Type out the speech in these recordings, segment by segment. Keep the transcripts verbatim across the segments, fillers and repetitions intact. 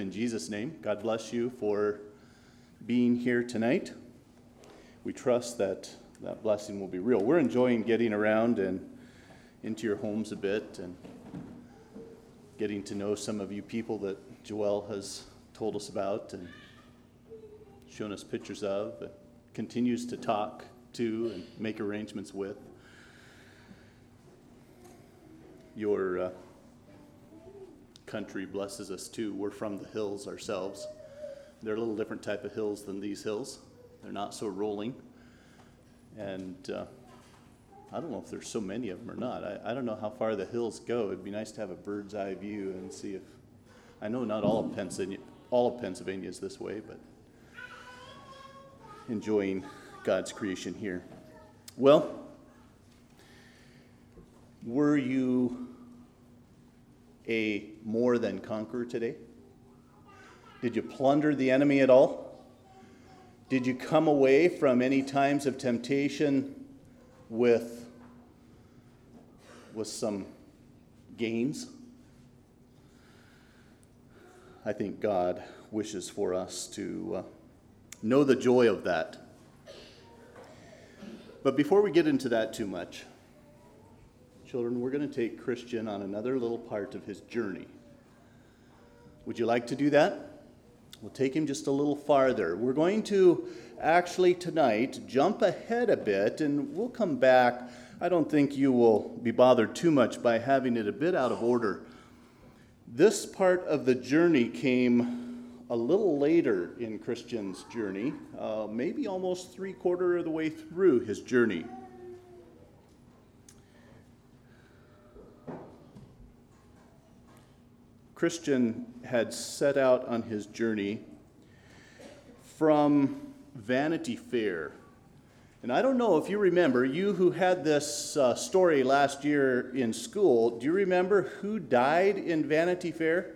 in Jesus' name. God bless you for being here tonight. We trust that that blessing will be real. We're enjoying getting around and into your homes a bit and getting to know some of you people that Joelle has told us about and shown us pictures of and continues to talk to and make arrangements with. Your uh, country blesses us too. We're from the hills ourselves. They're a little different type of hills than these hills. They're not so rolling. And uh, I don't know if there's so many of them or not. I, I don't know how far the hills go. It'd be nice to have a bird's eye view and see if, I know not all of Pennsylvania, all of Pennsylvania is this way, but enjoying God's creation here. Well, were you a more than conqueror today? Did you plunder the enemy at all? Did you come away from any times of temptation with, with some gains? I think God wishes for us to uh, know the joy of that. But before we get into that too much, children, we're going to take Christian on another little part of his journey. Would you like to do that? We'll take him just a little farther. We're going to actually tonight jump ahead a bit, and we'll come back. I don't think you will be bothered too much by having it a bit out of order. This part of the journey came a little later in Christian's journey, uh, maybe almost three quarter of the way through his journey. Christian had set out on his journey from Vanity Fair. And I don't know if you remember, you who had this uh, story last year in school, do you remember who died in Vanity Fair?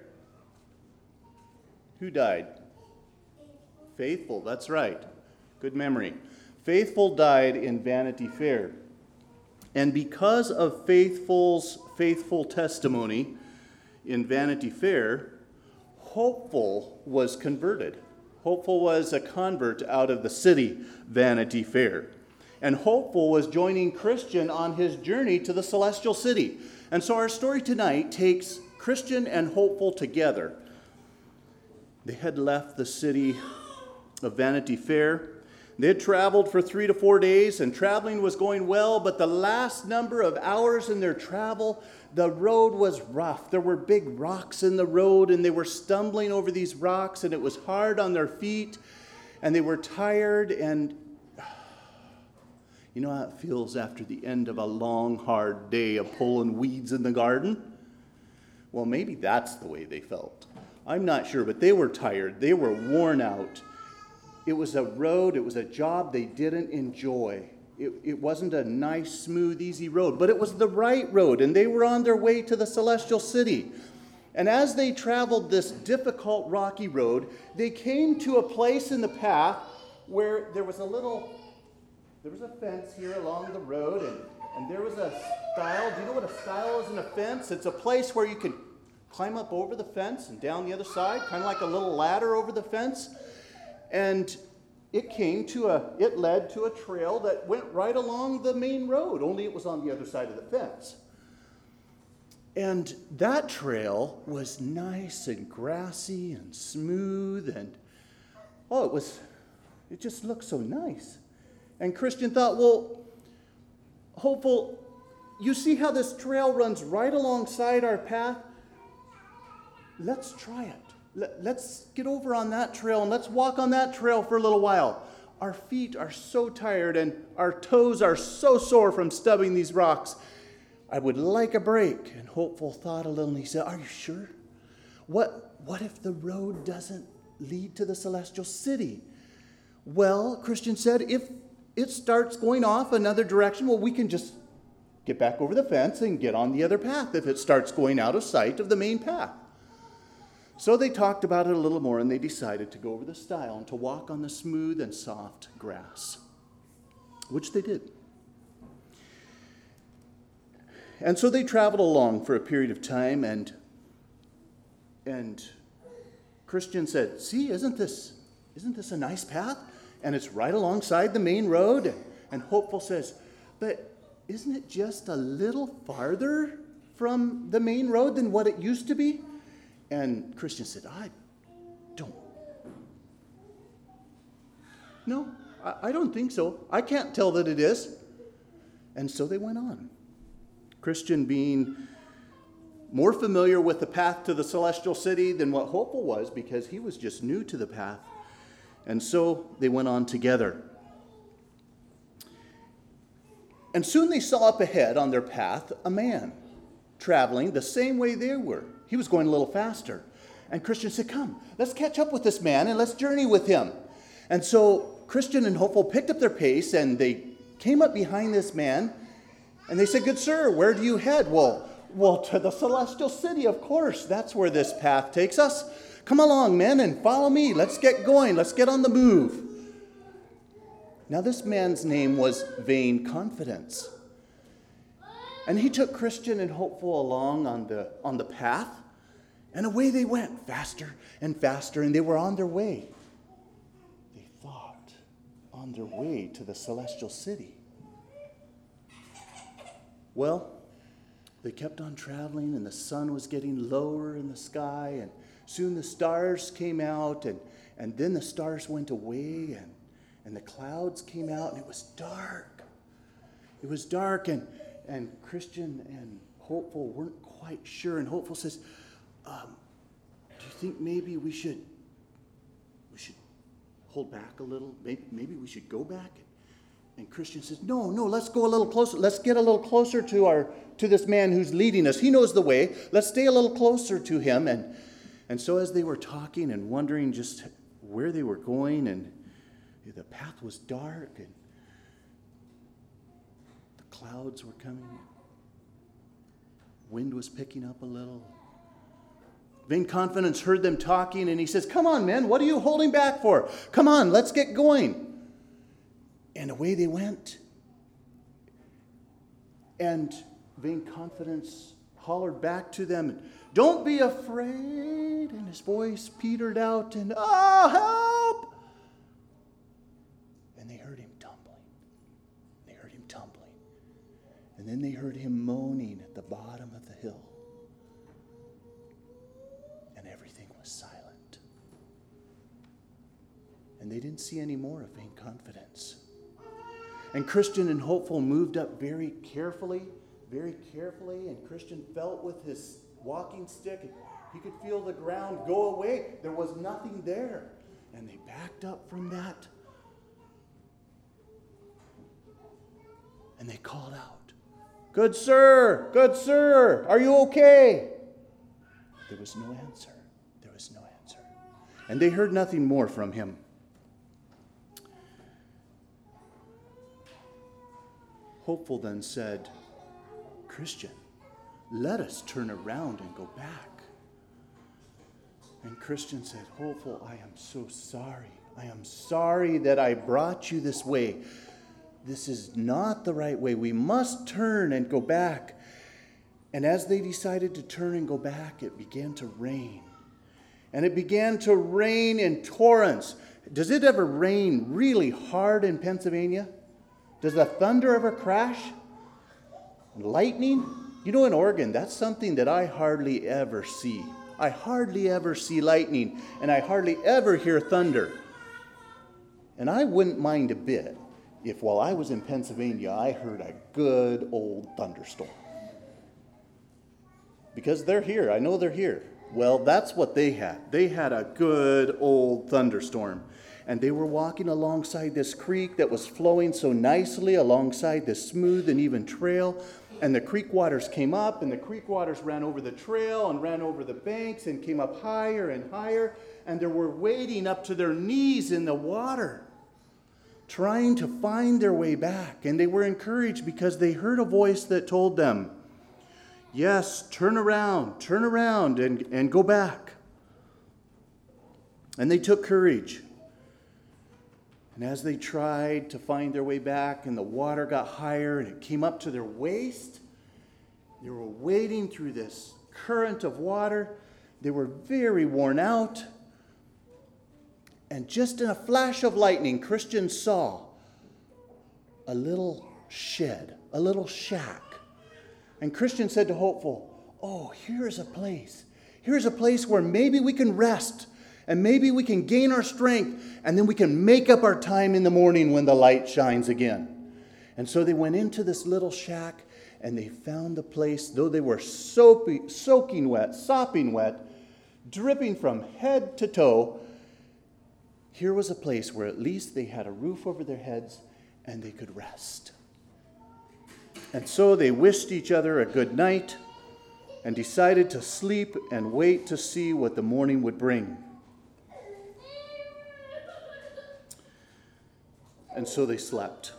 Who died? Faithful, that's right. Good memory. Faithful died in Vanity Fair. And because of Faithful's faithful testimony in Vanity Fair, Hopeful was converted. Hopeful was a convert out of the city, Vanity Fair. And Hopeful was joining Christian on his journey to the celestial city. And so our story tonight takes Christian and Hopeful together. They had left the city of Vanity Fair. They had traveled for three to four days, and traveling was going well, but the last number of hours in their travel, the road was rough. There were big rocks in the road, and they were stumbling over these rocks, and it was hard on their feet, and they were tired, and you know how it feels after the end of a long, hard day of pulling weeds in the garden? Well, maybe that's the way they felt. I'm not sure, but they were tired. They were worn out. It was a road, it was a job they didn't enjoy. It, it wasn't a nice, smooth, easy road, but it was the right road, and they were on their way to the celestial city. And as they traveled this difficult, rocky road, they came to a place in the path where there was a little, there was a fence here along the road, and, and there was a stile. Do you know what a stile is in a fence? It's a place where you can climb up over the fence and down the other side, kind of like a little ladder over the fence. And it came to a, it led to a trail that went right along the main road, only it was on the other side of the fence. And that trail was nice and grassy and smooth, and oh, it was, it just looked so nice. And Christian thought, well, Hopeful, you see how this trail runs right alongside our path? Let's try it. Let's get over on that trail and let's walk on that trail for a little while. Our feet are so tired and our toes are so sore from stubbing these rocks. I would like a break. And Hopeful thought a little and he said, are you sure? What, what if the road doesn't lead to the celestial city? Well, Christian said, if it starts going off another direction, well, we can just get back over the fence and get on the other path if it starts going out of sight of the main path. So they talked about it a little more, and they decided to go over the stile and to walk on the smooth and soft grass, which they did. And so they traveled along for a period of time, and, and Christian said, see, isn't this, isn't this a nice path? And it's right alongside the main road. And Hopeful says, but isn't it just a little farther from the main road than what it used to be? And Christian said, I don't. No, I, I don't think so. I can't tell that it is. And so they went on. Christian being more familiar with the path to the celestial city than what Hopeful was, because he was just new to the path. And so they went on together. And soon they saw up ahead on their path a man traveling the same way they were. He was going a little faster. And Christian said, come, let's catch up with this man and let's journey with him. And so Christian and Hopeful picked up their pace and they came up behind this man. And they said, good sir, where do you head? Well, well, to the celestial city, of course. That's where this path takes us. Come along, men, and follow me. Let's get going. Let's get on the move. Now, this man's name was Vain Confidence. And he took Christian and Hopeful along on the, on the path. And away they went, faster and faster, and they were on their way. They thought, on their way to the celestial city. Well, they kept on traveling, and the sun was getting lower in the sky, and soon the stars came out, and, and then the stars went away, and, and the clouds came out, and it was dark. It was dark, and, and Christian and Hopeful weren't quite sure, and Hopeful says, um, do you think maybe we should, we should hold back a little? Maybe, maybe we should go back? And Christian says, no, no, let's go a little closer. Let's get a little closer to our to this man who's leading us. He knows the way. Let's stay a little closer to him. And, and so as they were talking and wondering just where they were going, and the path was dark, and the clouds were coming. Wind was picking up a little. Vain Confidence heard them talking, and he says, come on, men, what are you holding back for? Come on, let's get going. And away they went. And Vain Confidence hollered back to them, don't be afraid. And his voice petered out, and, oh, help! And they heard him tumbling. They heard him tumbling. And then they heard him moaning at the bottom of the hill. And everything was silent. And they didn't see any more of Vain Confidence. And Christian and Hopeful moved up very carefully, very carefully, and Christian felt with his walking stick, he could feel the ground go away. There was nothing there. And they backed up from that. And they called out, good sir, good sir, are you okay? There was no answer. There was no answer. And they heard nothing more from him. Hopeful then said, Christian, let us turn around and go back. And Christian said, Hopeful, I am so sorry. I am sorry that I brought you this way. This is not the right way. We must turn and go back. And as they decided to turn and go back, it began to rain. And it began to rain in torrents. Does it ever rain really hard in Pennsylvania? Does the thunder ever crash? Lightning? You know, in Oregon, that's something that I hardly ever see. I hardly ever see lightning, and I hardly ever hear thunder. And I wouldn't mind a bit if while I was in Pennsylvania, I heard a good old thunderstorm. Because they're here. I know they're here. Well, that's what they had. They had a good old thunderstorm. And they were walking alongside this creek that was flowing so nicely alongside this smooth and even trail. And the creek waters came up, and the creek waters ran over the trail and ran over the banks and came up higher and higher. And they were wading up to their knees in the water, trying to find their way back. And they were encouraged because they heard a voice that told them, yes, turn around, turn around and, and go back. And they took courage. And as they tried to find their way back, and the water got higher and it came up to their waist, they were wading through this current of water. They were very worn out. And just in a flash of lightning, Christian saw a little shed, a little shack. And Christian said to Hopeful, oh, here's a place. Here's a place where maybe we can rest, and maybe we can gain our strength, and then we can make up our time in the morning when the light shines again. And so they went into this little shack, and they found the place, though they were soapy, soaking wet, sopping wet, dripping from head to toe. Here was a place where at least they had a roof over their heads and they could rest. And so they wished each other a good night and decided to sleep and wait to see what the morning would bring. And so they slept.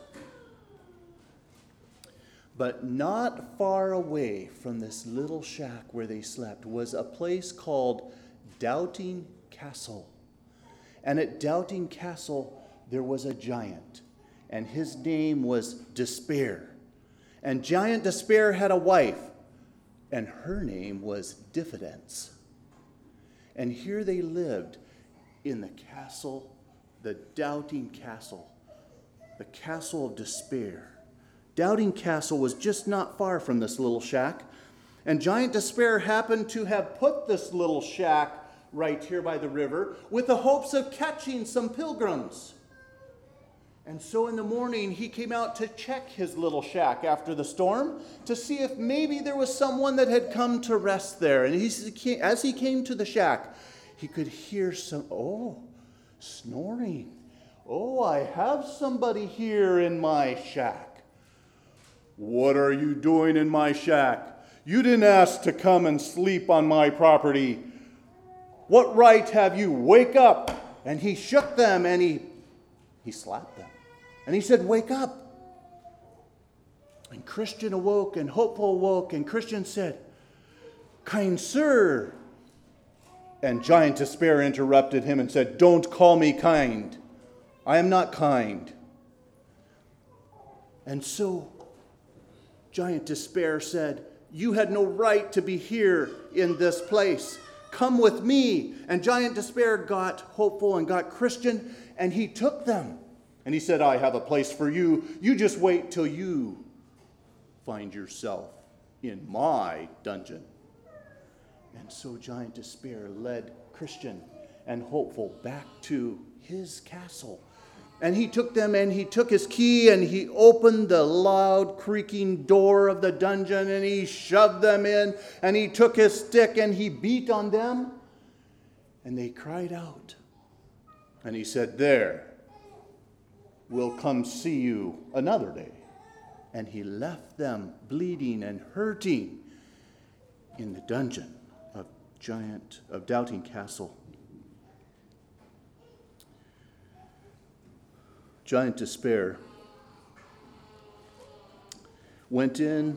But not far away from this little shack where they slept was a place called Doubting Castle. And at Doubting Castle, there was a giant, and his name was Despair. And Giant Despair had a wife, and her name was Diffidence. And here they lived in the castle, the Doubting Castle, the Castle of Despair. Doubting Castle was just not far from this little shack, and Giant Despair happened to have put this little shack right here by the river with the hopes of catching some pilgrims. And so in the morning, he came out to check his little shack after the storm to see if maybe there was someone that had come to rest there. And he, as he came to the shack, he could hear some, oh, snoring. Oh, I have somebody here in my shack. What are you doing in my shack? You didn't ask to come and sleep on my property. What right have you? Wake up. And he shook them and he, he slapped them. And he said, wake up. And Christian awoke and Hopeful awoke, and Christian said, kind sir. And Giant Despair interrupted him and said, don't call me kind. I am not kind. And so Giant Despair said, you had no right to be here in this place. Come with me. And Giant Despair got Hopeful and got Christian, and he took them. And he said, I have a place for you. You just wait till you find yourself in my dungeon. And so Giant Despair led Christian and Hopeful back to his castle. And he took them and he took his key and he opened the loud creaking door of the dungeon and he shoved them in and he took his stick and he beat on them. And they cried out. And he said, there, we'll come see you another day. And he left them bleeding and hurting in the dungeon of Giant of Doubting Castle. Giant Despair went in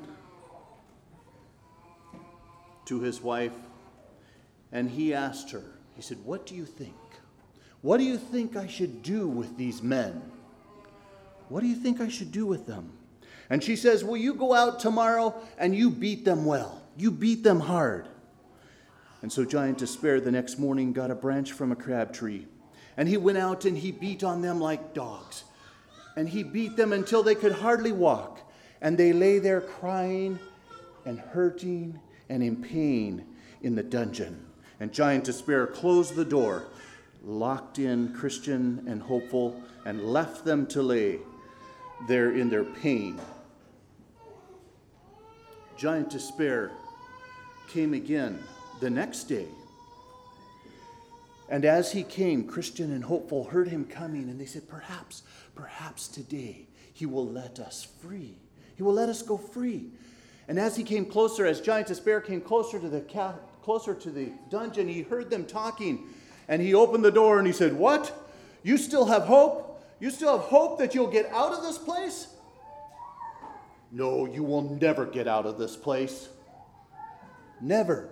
to his wife and he asked her, he said, what do you think? What do you think I should do with these men? What do you think I should do with them? And she says, well, you go out tomorrow and you beat them well. You beat them hard. And so Giant Despair the next morning got a branch from a crab tree. And he went out and he beat on them like dogs. And he beat them until they could hardly walk. And they lay there crying and hurting and in pain in the dungeon. And Giant Despair closed the door, locked in Christian and Hopeful, and left them to lay there in their pain. Giant Despair came again the next day. And as he came, Christian and Hopeful heard him coming, and they said, perhaps, perhaps today he will let us free. He will let us go free. And as he came closer, as Giant Despair came closer to the ca- closer to the dungeon, he heard them talking, and he opened the door and he said, what? You still have hope? You still have hope that you'll get out of this place? No, you will never get out of this place. Never.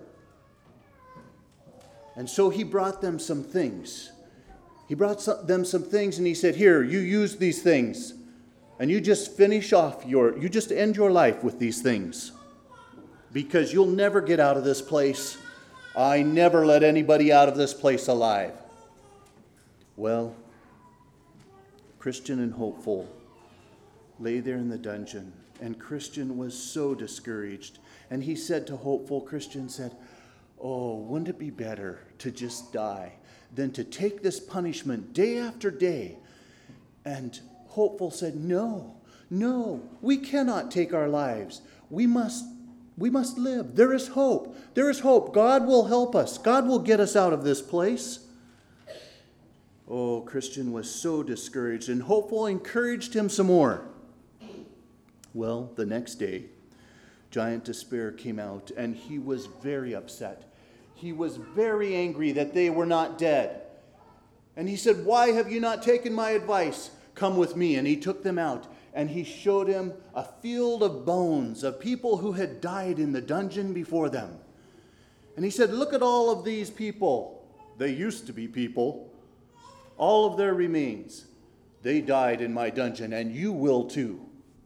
And so he brought them some things. He brought some, them some things and he said, here, you use these things. And you just finish off your, you just end your life with these things. Because you'll never get out of this place. I never let anybody out of this place alive. Well, Christian and Hopeful lay there in the dungeon, and Christian was so discouraged. And he said to Hopeful, Christian said, "Oh, wouldn't it be better to just die than to take this punishment day after day?" And Hopeful said, "No, no, we cannot take our lives. We must, we must live. There is hope. There is hope. God will help us. God will get us out of this place." Oh, Christian was so discouraged, and Hopeful encouraged him some more. Well, the next day, Giant Despair came out, and he was very upset. He was very angry that they were not dead. And he said, "Why have you not taken my advice? Come with me." And he took them out, and he showed him a field of bones of people who had died in the dungeon before them. And he said, "Look at all of these people. They used to be people. All of their remains. They died in my dungeon, and you will too."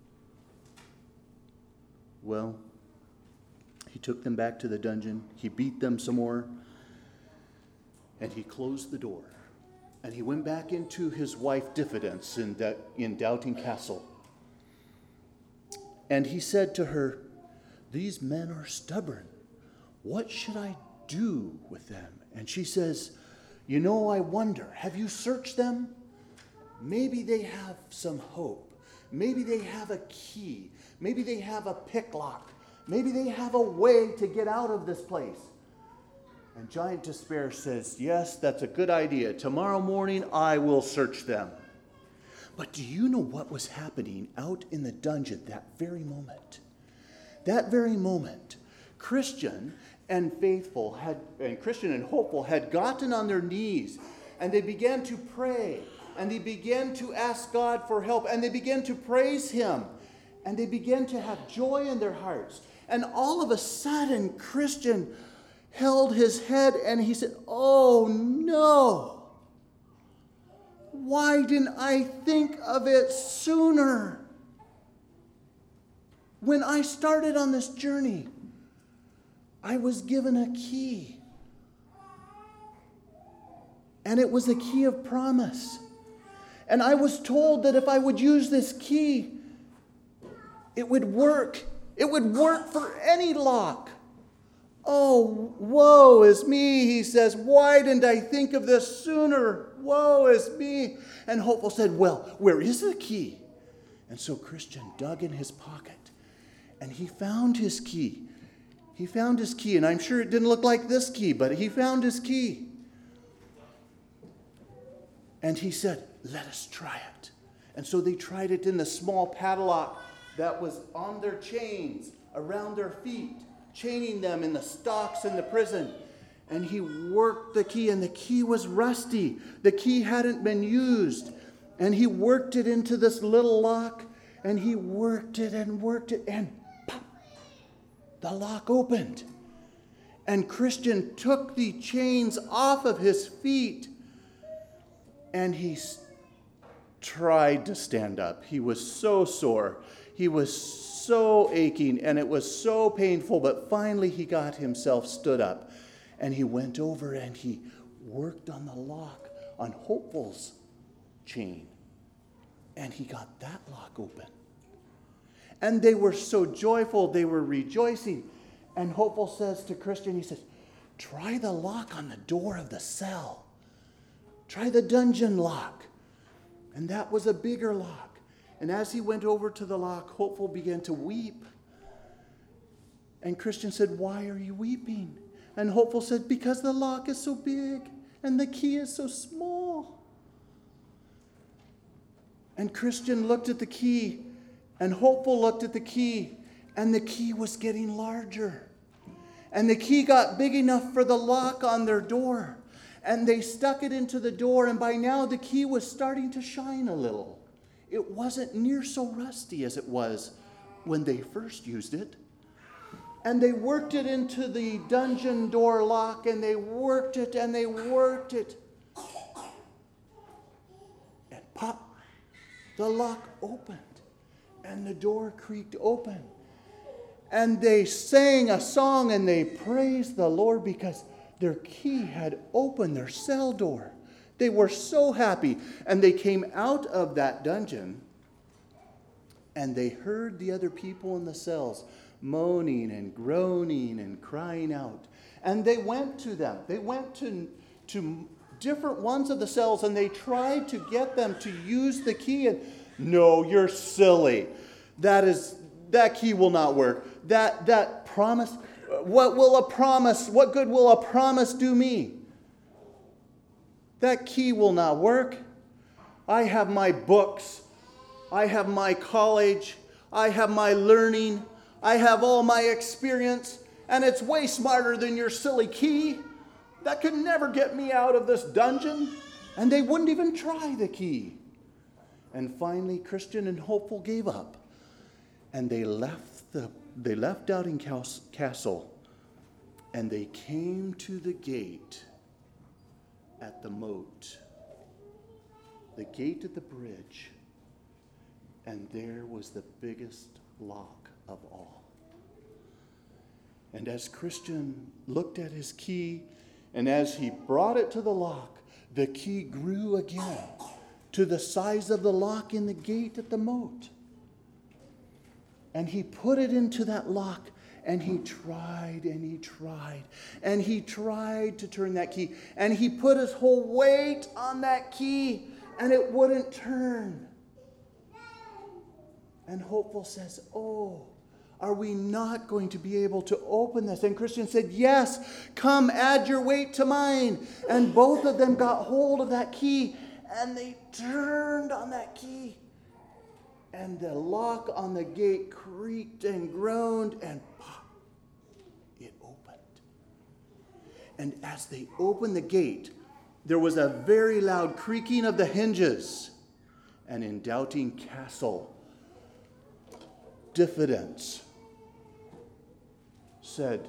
Well, he took them back to the dungeon. He beat them some more. And he closed the door. And he went back into his wife Diffidence in, that, in Doubting Castle. And he said to her, "These men are stubborn. What should I do with them?" And she says, "You know, I wonder, have you searched them? Maybe they have some hope. Maybe they have a key. Maybe they have a picklock. Maybe they have a way to get out of this place." And Giant Despair says, "Yes, that's a good idea. Tomorrow morning I will search them." But do you know what was happening out in the dungeon that very moment? That very moment, Christian and Faithful had, and Christian and Hopeful had gotten on their knees, and they began to pray, and they began to ask God for help, and they began to praise Him, and they began to have joy in their hearts. And all of a sudden, Christian held his head and he said, "Oh no! Why didn't I think of it sooner? When I started on this journey, I was given a key. And it was a key of promise. And I was told that if I would use this key, it would work. It would work for any lock. Oh, woe is me," he says. "Why didn't I think of this sooner? Woe is me." And Hopeful said, "Well, where is the key?" And so Christian dug in his pocket, and he found his key. He found his key, and I'm sure it didn't look like this key, but he found his key. And he said, "Let us try it." And so they tried it in the small padlock that was on their chains around their feet, chaining them in the stocks in the prison. And he worked the key, and the key was rusty. The key hadn't been used. And he worked it into this little lock, and he worked it and worked it, and pop, the lock opened. And Christian took the chains off of his feet, and he tried to stand up. He was so sore. He was so aching, and it was so painful, but finally he got himself stood up, and he went over and he worked on the lock on Hopeful's chain, and he got that lock open. And they were so joyful, they were rejoicing. And Hopeful says to Christian, he says, "Try the lock on the door of the cell. Try the dungeon lock." And that was a bigger lock. And as he went over to the lock, Hopeful began to weep. And Christian said, "Why are you weeping?" And Hopeful said, "Because the lock is so big and the key is so small." And Christian looked at the key, and Hopeful looked at the key, and the key was getting larger. And the key got big enough for the lock on their door. And they stuck it into the door, and by now the key was starting to shine a little. It wasn't near so rusty as it was when they first used it. And they worked it into the dungeon door lock, and they worked it, and they worked it. And pop, the lock opened, and the door creaked open. And they sang a song, and they praised the Lord because their key had opened their cell door. They were so happy. And they came out of that dungeon, and they heard the other people in the cells moaning and groaning and crying out. And they went to them. They went to, to different ones of the cells, and they tried to get them to use the key. And no, you're silly. That is that key will not work. That that promise, what will a promise, what good will a promise do me? That key will not work. I have my books. I have my college. I have my learning. I have all my experience. And it's way smarter than your silly key. That could never get me out of this dungeon. And they wouldn't even try the key. And finally, Christian and Hopeful gave up. And they left the they left Doubting Castle. And they came to the gate at the moat. The gate at the bridge. And there was the biggest lock of all. And as Christian looked at his key, and as he brought it to the lock, the key grew again to the size of the lock in the gate at the moat. And he put it into that lock, and he tried and he tried, and he tried to turn that key, and he put his whole weight on that key, and it wouldn't turn. And Hopeful says, oh, are we not going to be able to open this? And Christian said, yes, come, add your weight to mine. And both of them got hold of that key, and they turned on that key. And the lock on the gate creaked and groaned, and pop, it opened. And as they opened the gate, there was a very loud creaking of the hinges. And in Doubting Castle, Diffidence said,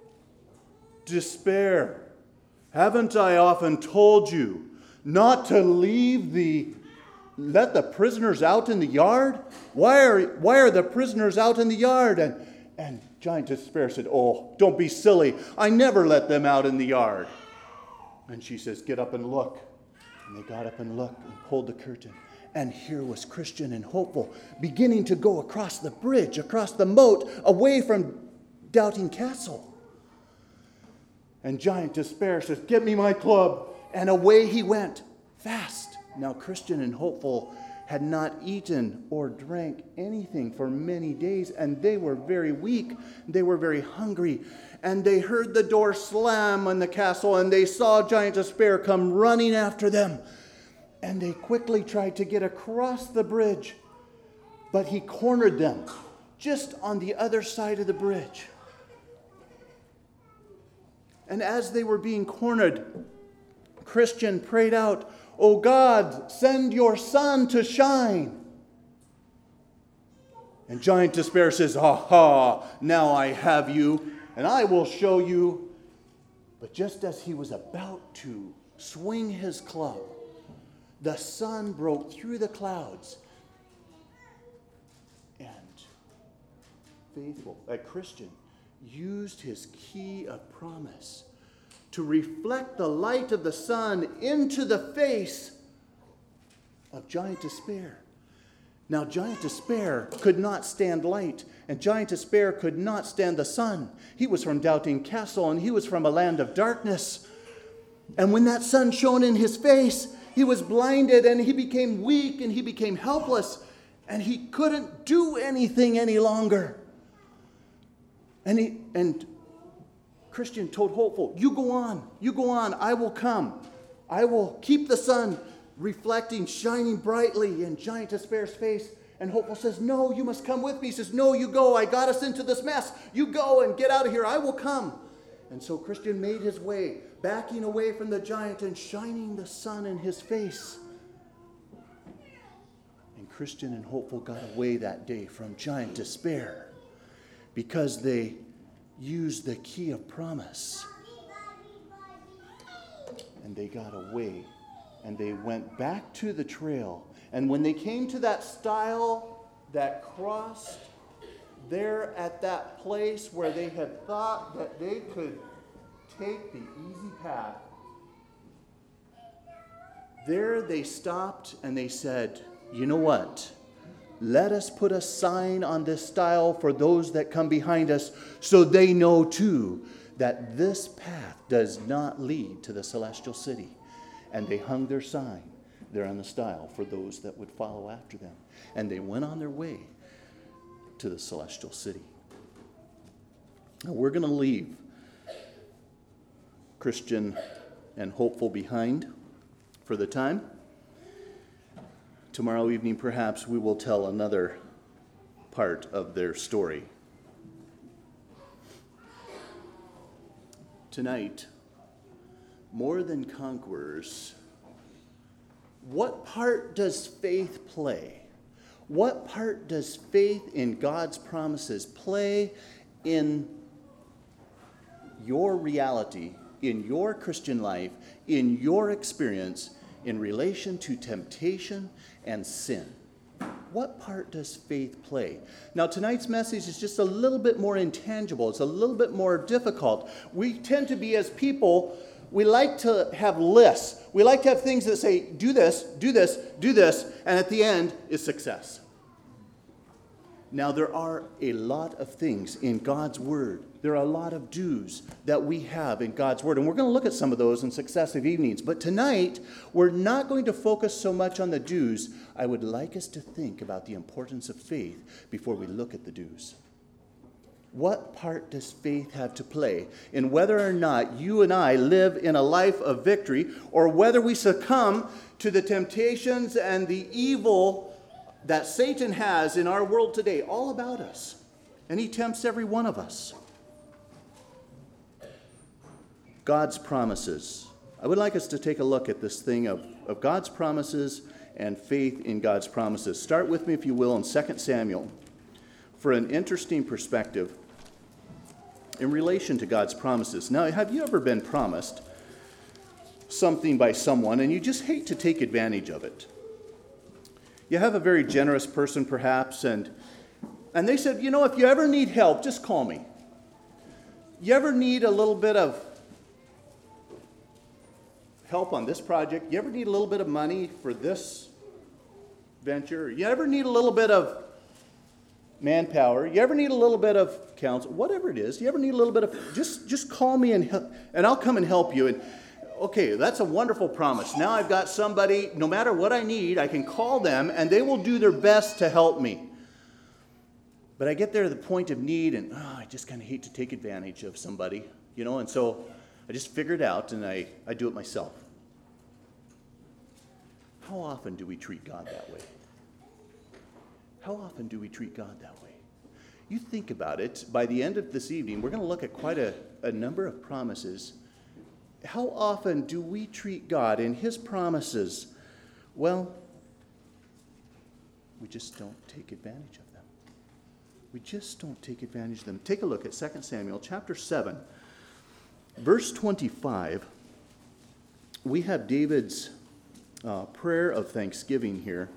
despair, haven't I often told you not to leave the, let the prisoners out in the yard? Why are, why are the prisoners out in the yard? And, and Giant Despair said, oh, don't be silly. I never let them out in the yard. And she says, get up and look. And they got up and looked and pulled the curtain. And here was Christian and Hopeful beginning to go across the bridge, across the moat, away from Doubting Castle. And Giant Despair says, get me my club. And away he went, fast. Now Christian and Hopeful had not eaten or drank anything for many days, and they were very weak. They were very hungry. And they heard the door slam on the castle, and they saw Giant Despair come running after them. And they quickly tried to get across the bridge, but he cornered them just on the other side of the bridge. And as they were being cornered, Christian prayed out, "O God, send your sun to shine." And Giant Despair says, "Ha ha, now I have you, and I will show you." But just as he was about to swing his club, the sun broke through the clouds, and faithful, a Christian, used his key of promise to reflect the light of the sun into the face of Giant Despair. Now, Giant Despair could not stand light, and Giant Despair could not stand the sun. He was from Doubting Castle, and he was from a land of darkness. And when that sun shone in his face, he was blinded, and he became weak, and he became helpless, and he couldn't do anything any longer. And he and Christian told Hopeful, "You go on, you go on, I will come. I will keep the sun reflecting, shining brightly in Giant Despair's face." And Hopeful says, "No, you must come with me." He says, "No, you go. I got us into this mess. You go and get out of here. I will come." And so Christian made his way, backing away from the giant and shining the sun in his face. And Christian and Hopeful got away that day from Giant Despair because they used the key of promise. And they got away, and they went back to the trail. And when they came to that stile that crossed there at that place where they had thought that they could take the easy path, there they stopped and they said, you know what? Let us put a sign on this stile for those that come behind us so they know too that this path does not lead to the celestial city. And they hung their sign there on the stile for those that would follow after them. And they went on their way to the celestial city. Now we're going to leave Christian and hopeful behind for the time. Tomorrow evening, perhaps, we will tell another part of their story. Tonight, more than conquerors, what part does faith play? What part does faith in God's promises play in your reality, in your Christian life, in your experience in relation to temptation and sin? What part does faith play? Now, tonight's message is just a little bit more intangible. It's a little bit more difficult. We tend to be, as people, we like to have lists. We like to have things that say, do this, do this, do this, and at the end is success. Now, there are a lot of things in God's Word. There are a lot of do's that we have in God's Word. And we're going to look at some of those in successive evenings. But tonight, we're not going to focus so much on the do's. I would like us to think about the importance of faith before we look at the do's. What part does faith have to play in whether or not you and I live in a life of victory, or whether we succumb to the temptations and the evil that Satan has in our world today, all about us? And he tempts every one of us. God's promises. I would like us to take a look at this thing of, of God's promises and faith in God's promises. Start with me, if you will, in Second Samuel for an interesting perspective in relation to God's promises. Now, have you ever been promised something by someone and you just hate to take advantage of it? You have a very generous person, perhaps, and and they said, you know, if you ever need help, just call me. You ever need a little bit of help on this project? You ever need a little bit of money for this venture? You ever need a little bit of manpower? You ever need a little bit of counsel? Whatever it is, you ever need a little bit of, just, just call me and help, and I'll come and help you. And okay, that's a wonderful promise. Now I've got somebody, no matter what I need, I can call them and they will do their best to help me. But I get there to the point of need and oh, I just kind of hate to take advantage of somebody, you know, and so I just figure it out and I, I do it myself. How often do we treat God that way? How often do we treat God that way? You think about it, by the end of this evening, we're going to look at quite a, a number of promises. How often do we treat God and his promises? Well, we just don't take advantage of them. We just don't take advantage of them. Take a look at Second Samuel chapter seven, verse twenty-five. We have David's uh, prayer of thanksgiving here.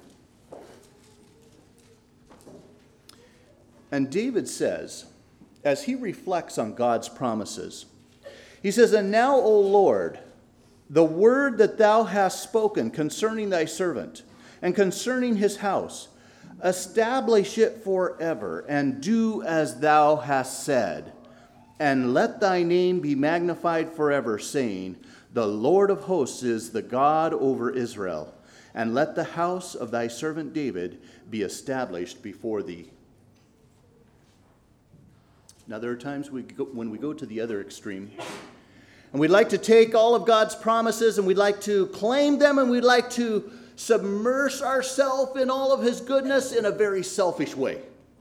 And David says, as he reflects on God's promises, he says, and now, O Lord, the word that thou hast spoken concerning thy servant and concerning his house, establish it forever and do as thou hast said. And let thy name be magnified forever, saying, the Lord of hosts is the God over Israel. And let the house of thy servant David be established before thee. Now, there are times we go, when we go to the other extreme, and we'd like to take all of God's promises and we'd like to claim them and we'd like to submerge ourselves in all of his goodness in a very selfish way.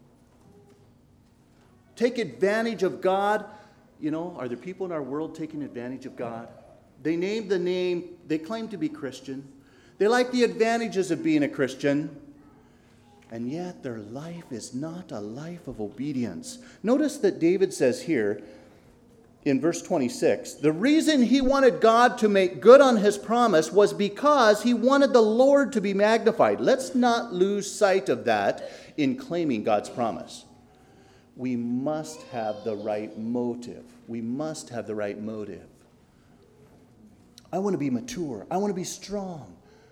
Take advantage of God. You know, are there people in our world taking advantage of God? They name the name, they claim to be Christian. They like the advantages of being a Christian. And yet their life is not a life of obedience. Notice that David says here in verse twenty-six, the reason he wanted God to make good on his promise was because he wanted the Lord to be magnified. Let's not lose sight of that in claiming God's promise. We must have the right motive. We must have the right motive. I want to be mature. I want to be strong.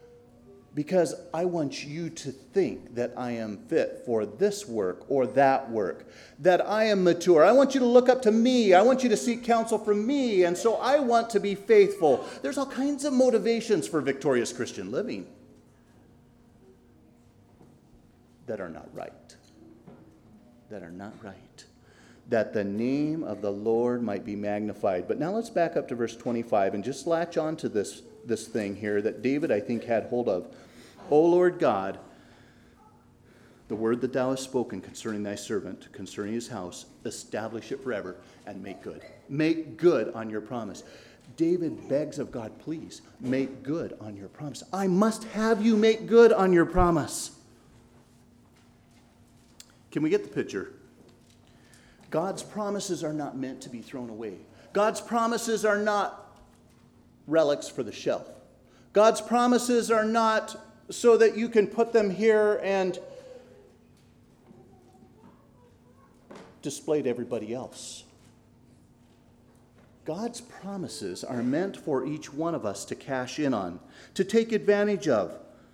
because I want you to think that I am fit for this work or that work, that I am mature. I want you to look up to me. I want you to seek counsel from me, and so I want to be faithful. There's all kinds of motivations for victorious Christian living that are not right, that are not right, that the name of the Lord might be magnified. But now let's back up to verse twenty-five and just latch on to this, this thing here that David, I think, had hold of. O Lord God, the word that thou hast spoken concerning thy servant, concerning his house, establish it forever and make good. Make good on your promise. David begs of God, please, make good on your promise. I must have you make good on your promise. Can we get the picture? God's promises are not meant to be thrown away. God's promises are not relics for the shelf. God's promises are not so that you can put them here and display to everybody else. God's promises are meant for each one of us to cash in on, to take advantage of,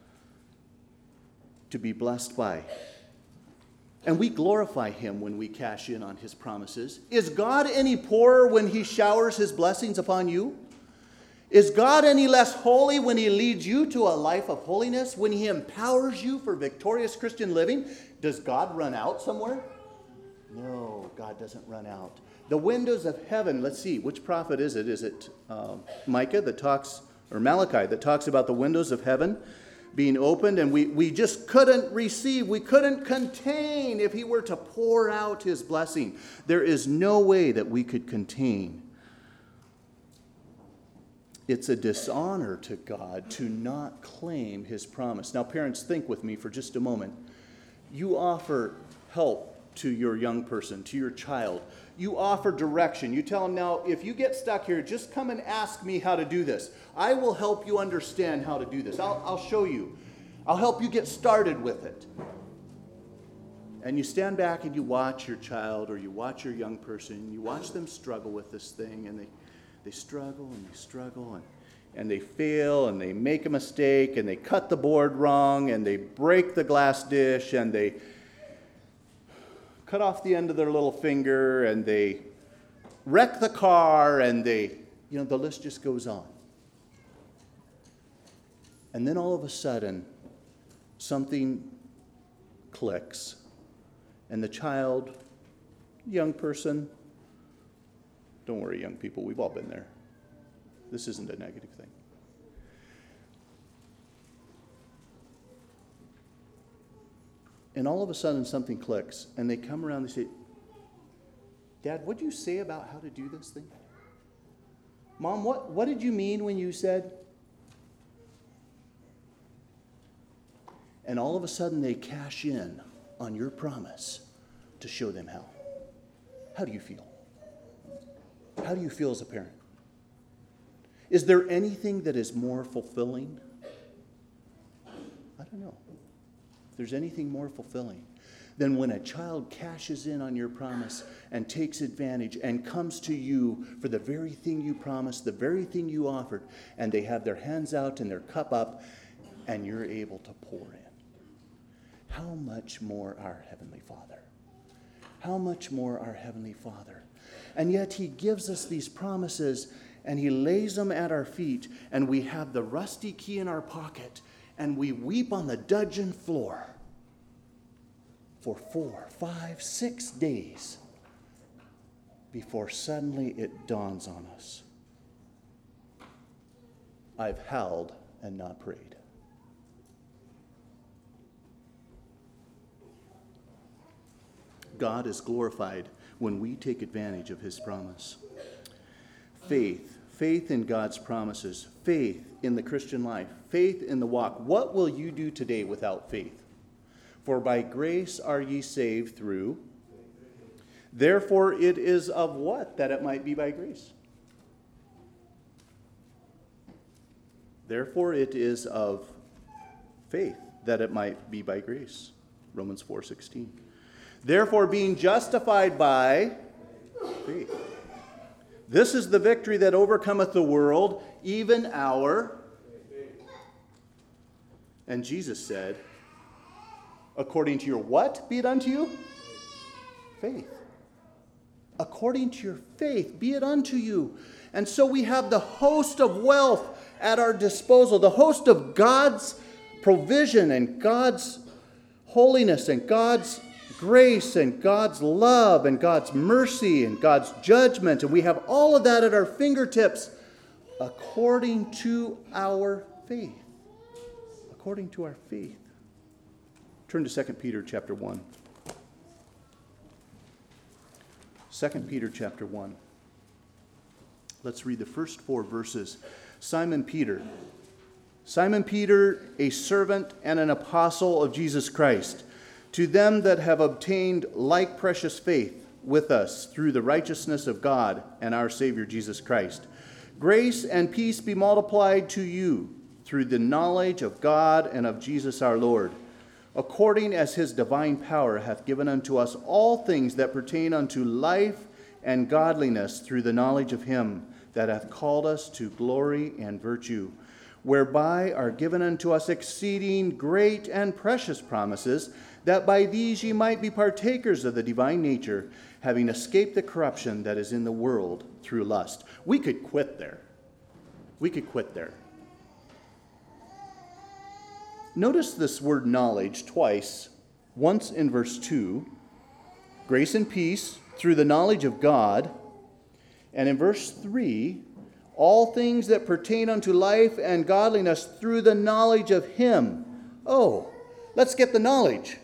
to be blessed by. And we glorify him when we cash in on his promises. Is God any poorer when he showers his blessings upon you? Is God any less holy when he leads you to a life of holiness? When he empowers you for victorious Christian living? Does God run out somewhere? No, God doesn't run out. The windows of heaven, let's see, which prophet is it? Is it uh, Micah that talks, or Malachi that talks about the windows of heaven being opened, and we, we just couldn't receive, we couldn't contain if he were to pour out his blessing. There is no way that we could contain. It's a dishonor to God to not claim his promise. Now, parents, think with me for just a moment. You offer help to your young person, to your child. You offer direction. You tell them, now, if you get stuck here, just come and ask me how to do this. I will help you understand how to do this. I'll, I'll show you. I'll help you get started with it. And you stand back and you watch your child or you watch your young person. You watch them struggle with this thing, and they, they struggle and they struggle and, and they fail and they make a mistake and they cut the board wrong and they break the glass dish and they cut off the end of their little finger and they wreck the car and they, you know, the list just goes on. And then all of a sudden, something clicks and the child, young person, don't worry, young people, we've all been there. This isn't a negative thing. And all of a sudden something clicks, and they come around and they say, Dad, what did you say about how to do this thing? Mom, what, what did you mean when you said? And all of a sudden they cash in on your promise to show them how. How do you feel? How do you feel as a parent? Is there anything that is more fulfilling? I don't know. If there's anything more fulfilling than when a child cashes in on your promise and takes advantage and comes to you for the very thing you promised, the very thing you offered, and they have their hands out and their cup up, and you're able to pour in. How much more our Heavenly Father? How much more our Heavenly Father? And yet he gives us these promises and he lays them at our feet, and we have the rusty key in our pocket and we weep on the dungeon floor for four, five, six days before suddenly it dawns on us. I've howled and not prayed. God is glorified when we take advantage of his promise. Faith, faith in God's promises, faith in the Christian life, faith in the walk. What will you do today without faith? For by grace are ye saved through. Therefore it is of what that it might be by grace? Therefore it is of faith that it might be by grace. Romans four sixteen. Therefore, being justified by faith. This is the victory that overcometh the world, even our And Jesus said, according to your what be it unto you? Faith. According to your faith be it unto you. And so we have the host of wealth at our disposal, the host of God's provision and God's holiness and God's grace and God's love and God's mercy and God's judgment. And we have all of that at our fingertips according to our faith. According to our faith. Turn to Second Peter chapter one. Second Peter chapter one. Let's read the first four verses. Simon Peter. Simon Peter, a servant and an apostle of Jesus Christ, to them that have obtained like precious faith with us through the righteousness of God and our Savior Jesus Christ. Grace and peace be multiplied to you through the knowledge of God and of Jesus our Lord, according as his divine power hath given unto us all things that pertain unto life and godliness through the knowledge of him that hath called us to glory and virtue, whereby are given unto us exceeding great and precious promises, that by these ye might be partakers of the divine nature, having escaped the corruption that is in the world through lust. We could quit there. We could quit there. Notice this word knowledge twice, once in verse two, grace and peace through the knowledge of God, and in verse three, all things that pertain unto life and godliness through the knowledge of him. Oh, let's get the knowledge.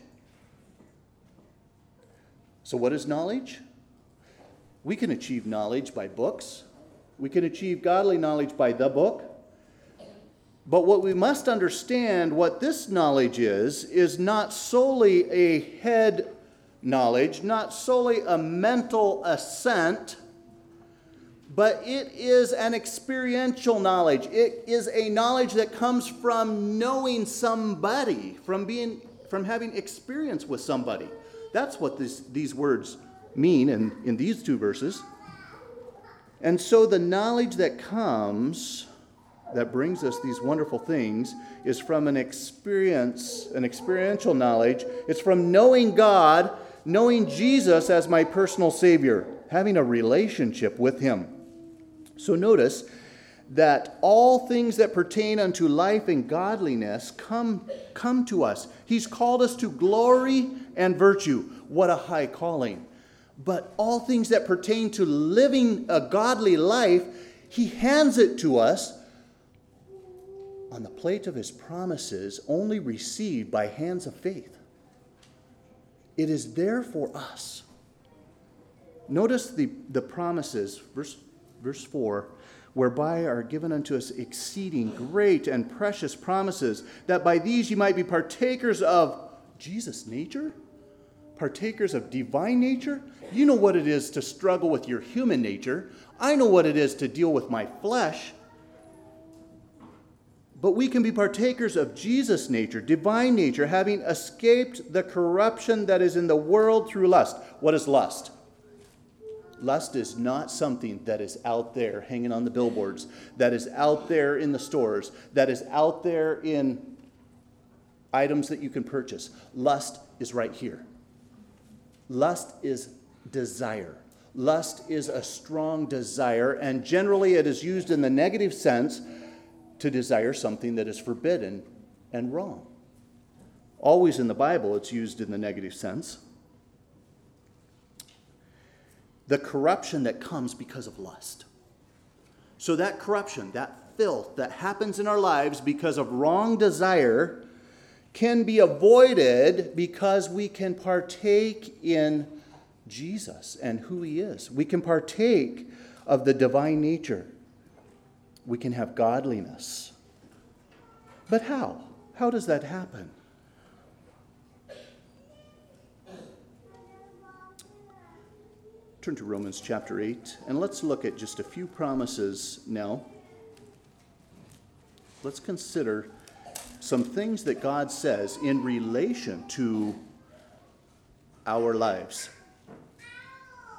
So what is knowledge? We can achieve knowledge by books. We can achieve godly knowledge by the book. But what we must understand, what this knowledge is, is not solely a head knowledge, not solely a mental assent, but it is an experiential knowledge. It is a knowledge that comes from knowing somebody, from being, from having experience with somebody. That's what this, these words mean in, in these two verses. And so the knowledge that comes, that brings us these wonderful things, is from an experience, an experiential knowledge. It's from knowing God, knowing Jesus as my personal Savior, having a relationship with him. So notice that all things that pertain unto life and godliness come, come to us. He's called us to glory and virtue. What a high calling. But all things that pertain to living a godly life, he hands it to us on the plate of his promises, only received by hands of faith. It is there for us. Notice the, the promises, verse, verse four, whereby are given unto us exceeding great and precious promises, that by these ye might be partakers of Jesus' nature, partakers of divine nature. You know what it is to struggle with your human nature. I know what it is to deal with my flesh. But we can be partakers of Jesus' nature, divine nature, having escaped the corruption that is in the world through lust. What is lust? Lust is not something that is out there hanging on the billboards, that is out there in the stores, that is out there in items that you can purchase. Lust is right here. Lust is desire. Lust is a strong desire, and generally it is used in the negative sense to desire something that is forbidden and wrong. Always in the Bible, it's used in the negative sense. The corruption that comes because of lust. So that corruption, that filth that happens in our lives because of wrong desire can be avoided because we can partake in Jesus and who he is. We can partake of the divine nature. We can have godliness. But how? How does that happen? Turn to Romans chapter eight, and let's look at just a few promises now. Let's consider some things that God says in relation to our lives.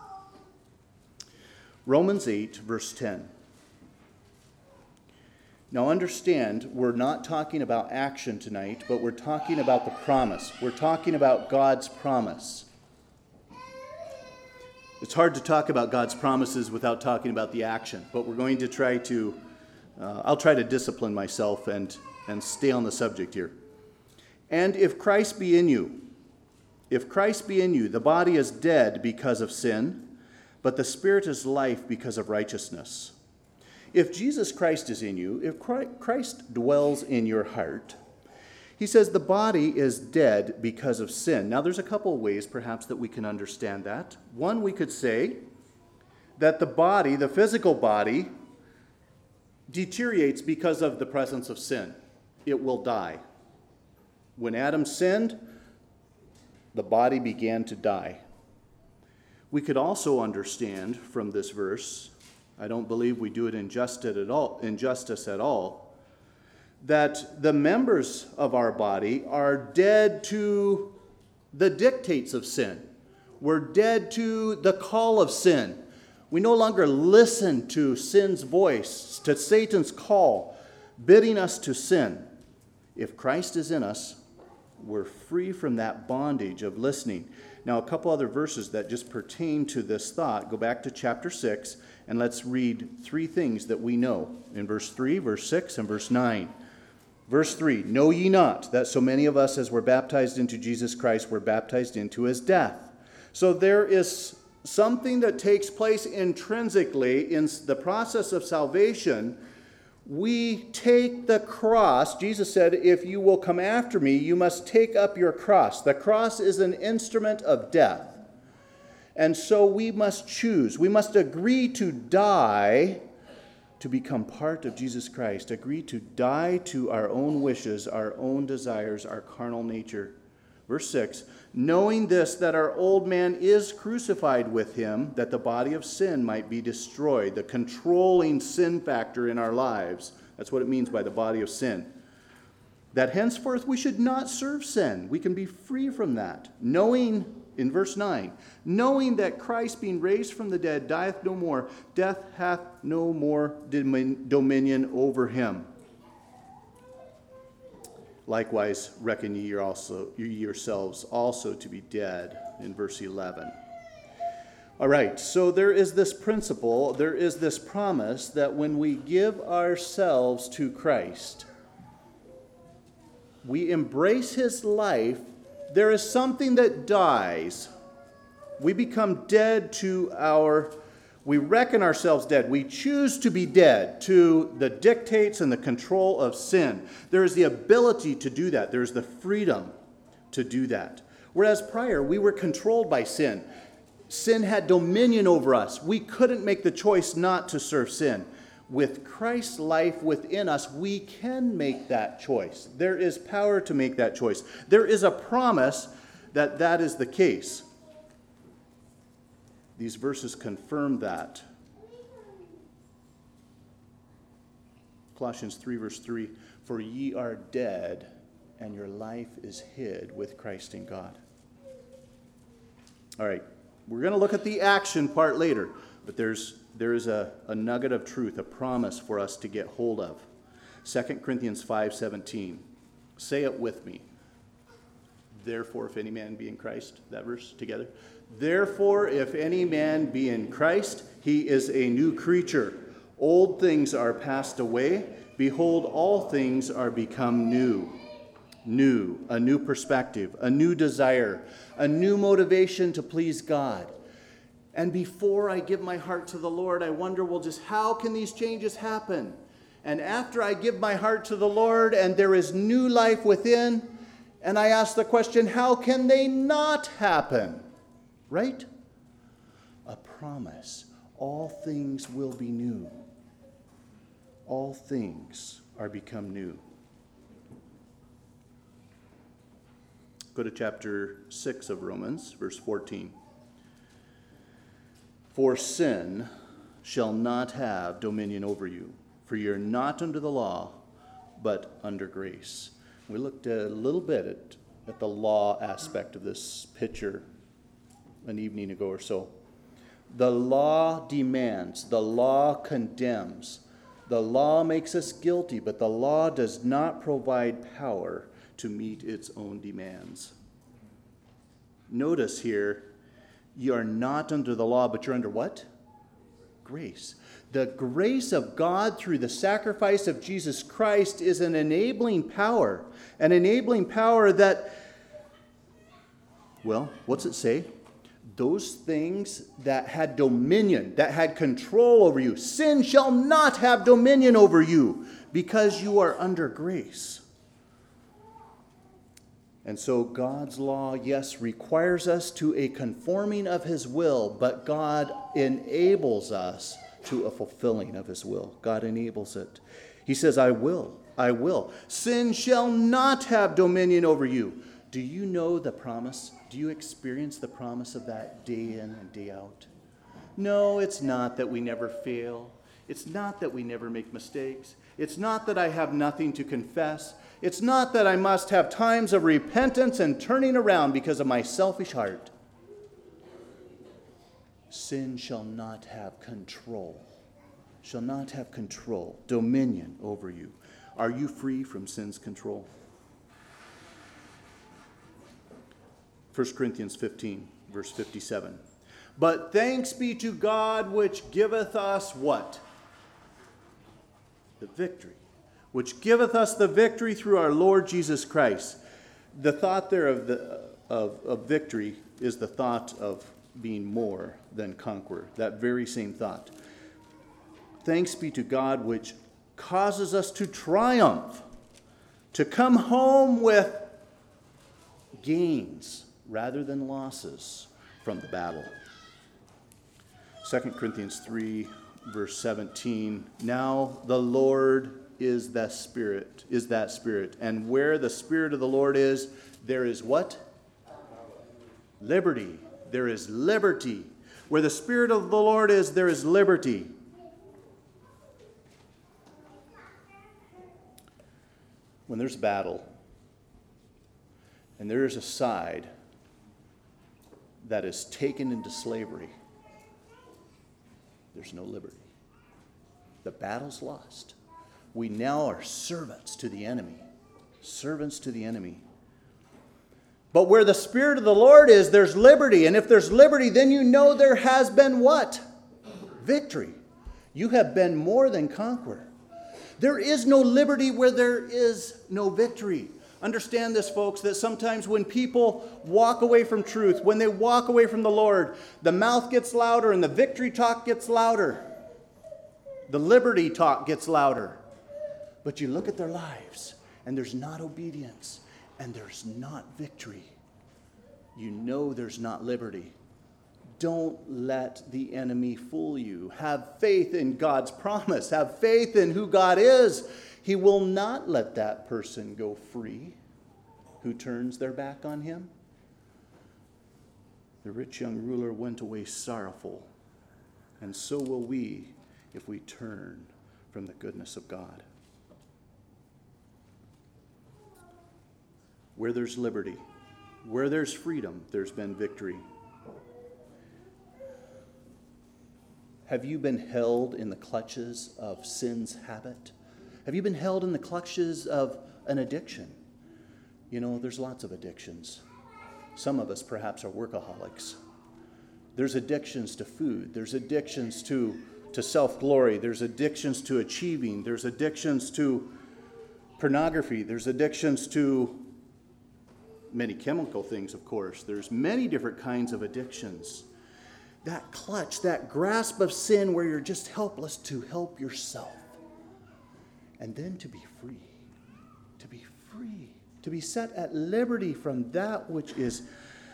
Romans eight, verse ten. Now understand, we're not talking about action tonight, but we're talking about the promise. We're talking about God's promise. It's hard to talk about God's promises without talking about the action, but we're going to try to, uh, I'll try to discipline myself and, and stay on the subject here. And if Christ be in you, if Christ be in you, the body is dead because of sin, but the spirit is life because of righteousness. If Jesus Christ is in you, if Christ dwells in your heart, he says the body is dead because of sin. Now, there's a couple of ways perhaps that we can understand that. One, we could say that the body, the physical body, deteriorates because of the presence of sin. It will die. When Adam sinned, the body began to die. We could also understand from this verse, I don't believe we do it injustice at all, injustice at all, that the members of our body are dead to the dictates of sin. We're dead to the call of sin. We no longer listen to sin's voice, to Satan's call, bidding us to sin. If Christ is in us, we're free from that bondage of listening. Now, a couple other verses that just pertain to this thought. Go back to chapter six, and let's read three things that we know. In verse three, verse six, and verse nine. Verse three, know ye not that so many of us as were baptized into Jesus Christ were baptized into his death? So there is something that takes place intrinsically in the process of salvation. We take the cross. Jesus said, if you will come after me, you must take up your cross. The cross is an instrument of death. And so we must choose. We must agree to die to become part of Jesus Christ. Agree to die to our own wishes, our own desires, our carnal nature. Verse six, knowing this, that our old man is crucified with him, that the body of sin might be destroyed, the controlling sin factor in our lives. That's what it means by the body of sin. That henceforth we should not serve sin. We can be free from that. Knowing, in verse nine, knowing that Christ being raised from the dead dieth no more, death hath no more dominion over him. Likewise, reckon ye also, yourselves also to be dead, in verse eleven. All right, so there is this principle, there is this promise that when we give ourselves to Christ, we embrace his life, there is something that dies. We become dead to our, we reckon ourselves dead. We choose to be dead to the dictates and the control of sin. There is the ability to do that. There's the freedom to do that. Whereas prior, we were controlled by sin. Sin had dominion over us. We couldn't make the choice not to serve sin. With Christ's life within us, we can make that choice. There is power to make that choice. There is a promise that that is the case. These verses confirm that. Colossians three, verse three, for ye are dead, and your life is hid with Christ in God. All right, we're going to look at the action part later, but there's there is a, a nugget of truth, a promise for us to get hold of. Second Corinthians five seventeen. Say it with me. Therefore, if any man be in Christ, that verse together. Therefore, if any man be in Christ, he is a new creature. Old things are passed away. Behold, all things are become new. New, a new perspective, a new desire, a new motivation to please God. And before I give my heart to the Lord, I wonder, well, just how can these changes happen? And after I give my heart to the Lord and there is new life within, and I ask the question, how can they not happen? Right? A promise. All things will be new. All things are become new. Go to chapter six of Romans, verse fourteen. For sin shall not have dominion over you, for you're not under the law, but under grace. We looked a little bit at, at the law aspect of this picture an evening ago or so. The law demands, the law condemns, The law makes us guilty, but the law does not provide power to meet its own demands. Notice here, you are not under the law, but you're under what? Grace. The grace of God through the sacrifice of Jesus Christ is an enabling power. An enabling power that, well, what's it say? Those things that had dominion, that had control over you, sin shall not have dominion over you because you are under grace. And so God's law, yes, requires us to a conforming of his will, but God enables us to a fulfilling of his will. God enables it. He says, I will, I will. Sin shall not have dominion over you. Do you know the promise? Do you experience the promise of that day in and day out? No, it's not that we never fail. It's not that we never make mistakes. It's not that I have nothing to confess. It's not that I must have times of repentance and turning around because of my selfish heart. Sin shall not have control, shall not have control, dominion over you. Are you free from sin's control? First Corinthians fifteen, verse fifty-seven. But thanks be to God which giveth us what? The victory. Which giveth us the victory through our Lord Jesus Christ. The thought there of, the, of, of victory is the thought of being more than conqueror. That very same thought. Thanks be to God which causes us to triumph. To come home with gains rather than losses from the battle. Second Corinthians three, verse seventeen. Now the Lord is that Spirit, is that Spirit. And where the Spirit of the Lord is, there is what? Liberty. There is liberty. Where the Spirit of the Lord is, there is liberty. When there's battle, and there is a side that is taken into slavery, there's no liberty. The battle's lost. We now are servants to the enemy. Servants to the enemy. But where the Spirit of the Lord is, there's liberty. And if there's liberty, then you know there has been what? Victory. You have been more than conqueror. There is no liberty where there is no victory. Understand this, folks, that sometimes when people walk away from truth, when they walk away from the Lord, the mouth gets louder and the victory talk gets louder. The liberty talk gets louder. But you look at their lives, and there's not obedience, and there's not victory. You know there's not liberty. Don't let the enemy fool you. Have faith in God's promise. Have faith in who God is. He will not let that person go free who turns their back on him. The rich young ruler went away sorrowful, and so will we if we turn from the goodness of God. Where there's liberty, where there's freedom, there's been victory. Have you been held in the clutches of sin's habit? Have you been held in the clutches of an addiction? You know, there's lots of addictions. Some of us perhaps are workaholics. There's addictions to food. There's addictions to, to self-glory. There's addictions to achieving. There's addictions to pornography. There's addictions to many chemical things, of course. There's many different kinds of addictions. That clutch, that grasp of sin where you're just helpless to help yourself. And then to be free. To be free. To be set at liberty from that which is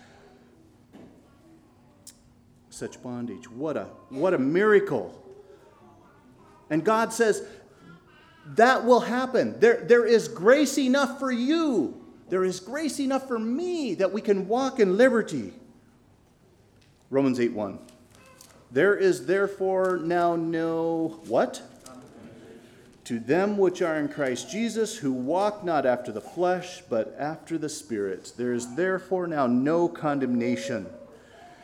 such bondage. What a, what a miracle. And God says, that will happen. There, there is grace enough for you. There is grace enough for me that we can walk in liberty. Romans eight one. There is therefore now no, what? To them which are in Christ Jesus, who walk not after the flesh, but after the Spirit. There is therefore now no condemnation.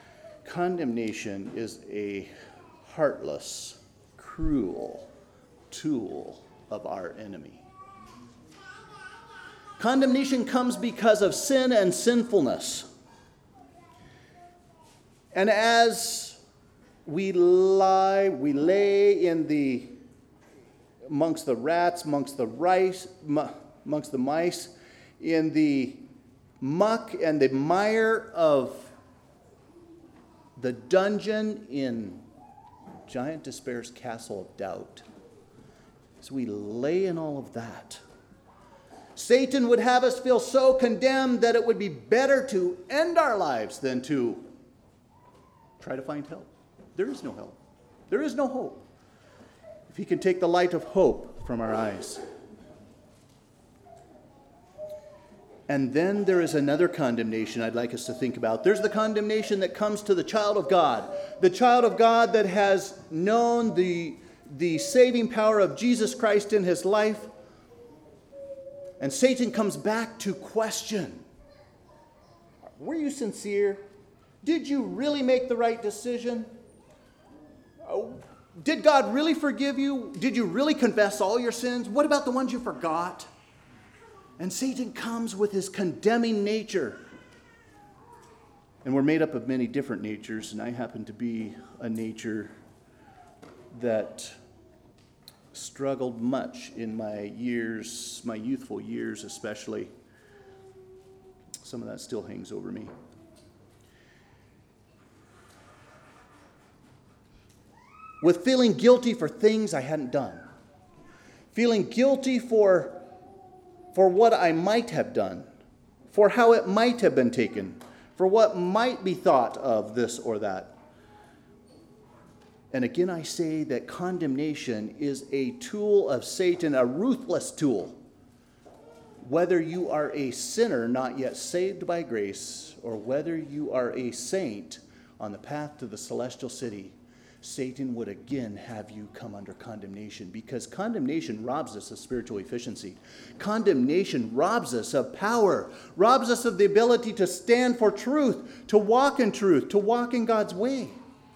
Condemnation is a heartless, cruel, tool of our enemy. Condemnation comes because of sin and sinfulness. And as we lie, we lay in the amongst the rats, amongst the rice, amongst the mice, in the muck and the mire of the dungeon in Giant Despair's castle of doubt. As we lay in all of that, Satan would have us feel so condemned that it would be better to end our lives than to try to find help. There is no help. There is no hope. If he can take the light of hope from our eyes. And then there is another condemnation I'd like us to think about. There's the condemnation that comes to the child of God. The child of God that has known the, the saving power of Jesus Christ in his life. And Satan comes back to question. Were you sincere? Did you really make the right decision? Oh, did God really forgive you? Did you really confess all your sins? What about the ones you forgot? And Satan comes with his condemning nature. And we're made up of many different natures, and I happen to be a nature that struggled much in my years, my youthful years especially. Some of that still hangs over me. With feeling guilty for things I hadn't done. Feeling guilty for, for what I might have done. For how it might have been taken. For what might be thought of this or that. And again, I say that condemnation is a tool of Satan, a ruthless tool. Whether you are a sinner not yet saved by grace, or whether you are a saint on the path to the celestial city, Satan would again have you come under condemnation, because condemnation robs us of spiritual efficiency. Condemnation robs us of power, robs us of the ability to stand for truth, to walk in truth, to walk in God's way.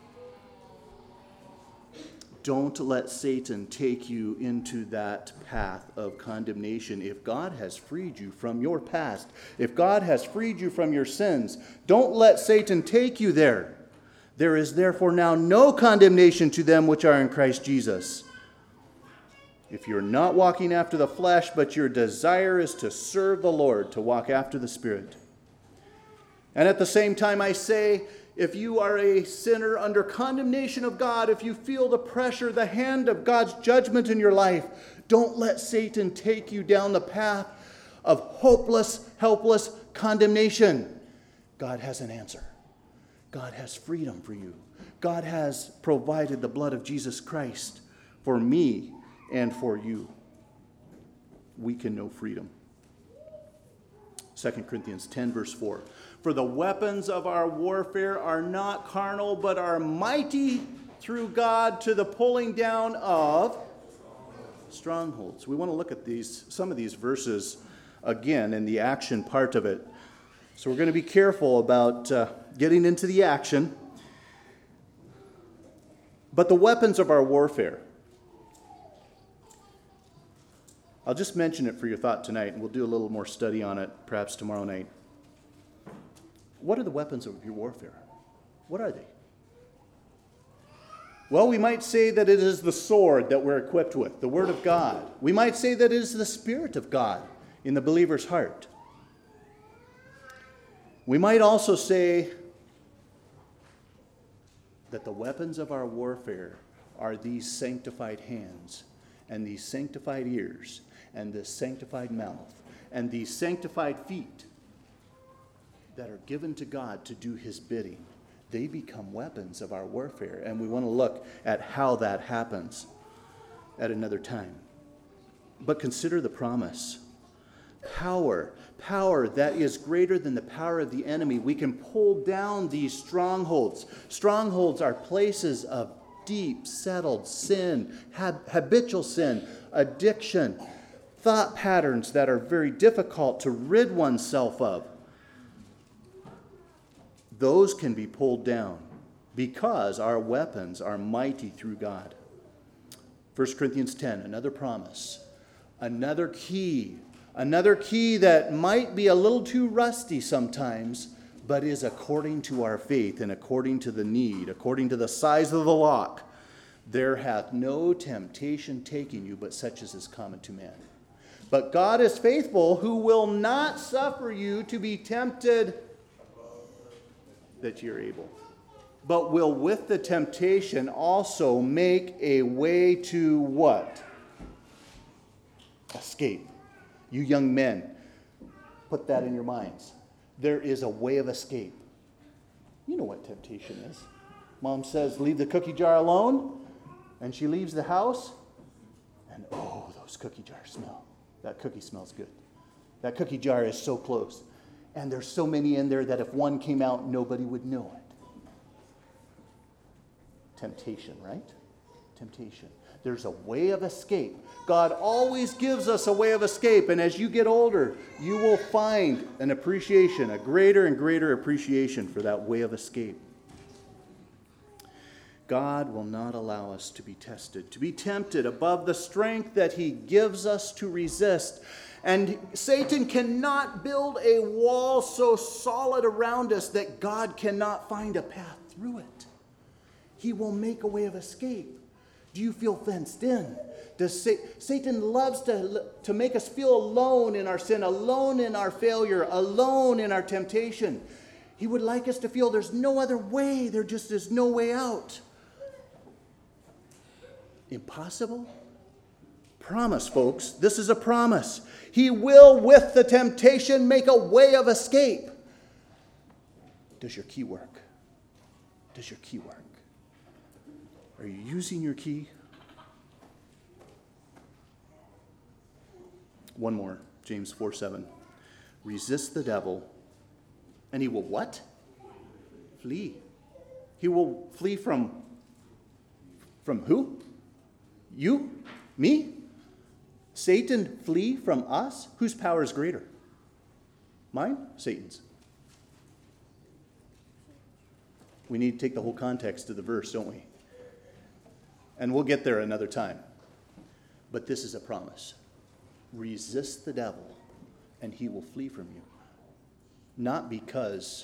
Don't let Satan take you into that path of condemnation. If God has freed you from your past, if God has freed you from your sins, don't let Satan take you there. There is therefore now no condemnation to them which are in Christ Jesus. If you're not walking after the flesh, but your desire is to serve the Lord, to walk after the Spirit. And at the same time I say, if you are a sinner under condemnation of God, if you feel the pressure, the hand of God's judgment in your life, don't let Satan take you down the path of hopeless, helpless condemnation. God has an answer. God has freedom for you. God has provided the blood of Jesus Christ for me and for you. We can know freedom. Second Corinthians ten, verse four. For the weapons of our warfare are not carnal, but are mighty through God to the pulling down of strongholds. We want to look at these, some of these verses again in the action part of it. So we're going to be careful about uh, getting into the action. But the weapons of our warfare. I'll just mention it for your thought tonight, and we'll do a little more study on it perhaps tomorrow night. What are the weapons of your warfare? What are they? Well, we might say that it is the sword that we're equipped with, the Word of God. We might say that it is the Spirit of God in the believer's heart. We might also say that the weapons of our warfare are these sanctified hands and these sanctified ears and this sanctified mouth and these sanctified feet that are given to God to do his bidding. They become weapons of our warfare, and we want to look at how that happens at another time. But consider the promise. Power, power that is greater than the power of the enemy. We can pull down these strongholds. Strongholds are places of deep, settled sin, hab- habitual sin, addiction, thought patterns that are very difficult to rid oneself of. Those can be pulled down because our weapons are mighty through God. First Corinthians ten, another promise, another key, another key that might be a little too rusty sometimes, but is according to our faith and according to the need, according to the size of the lock. There hath no temptation taken you, but such as is common to man. But God is faithful, who will not suffer you to be tempted that you're able, but will with the temptation also make a way to what? Escape. You young men, put that in your minds. There is a way of escape. You know what temptation is. Mom says, leave the cookie jar alone, and she leaves the house, and oh, those cookie jars smell. That cookie smells good. That cookie jar is so close. And there's so many in there that if one came out, nobody would know it. Temptation, right? Temptation. There's a way of escape. God always gives us a way of escape. And as you get older, you will find an appreciation, a greater and greater appreciation for that way of escape. God will not allow us to be tested, to be tempted above the strength that he gives us to resist. And Satan cannot build a wall so solid around us that God cannot find a path through it. He will make a way of escape. Do you feel fenced in? Does Sa- Satan loves to, to make us feel alone in our sin, alone in our failure, alone in our temptation. He would like us to feel there's no other way. There just is no way out. Impossible? Promise, folks. This is a promise. He will, with the temptation, make a way of escape. Does your key work? Does your key work? Are you using your key? One more, James four seven. Resist the devil, and he will what? Flee. He will flee from, from who? You? Me? Satan flee from us? Whose power is greater? Mine? Satan's. We need to take the whole context of the verse, don't we? And we'll get there another time. But this is a promise. Resist the devil, and he will flee from you. Not because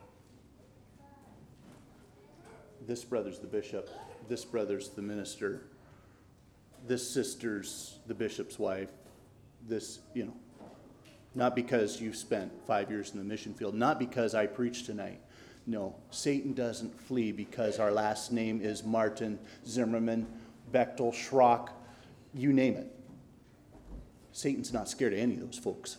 this brother's the bishop, this brother's the minister, this sister's the bishop's wife, this, you know, not because you've spent five years in the mission field, not because I preached tonight. No, Satan doesn't flee because our last name is Martin, Zimmerman, Bechtel, Schrock, you name it. Satan's not scared of any of those folks.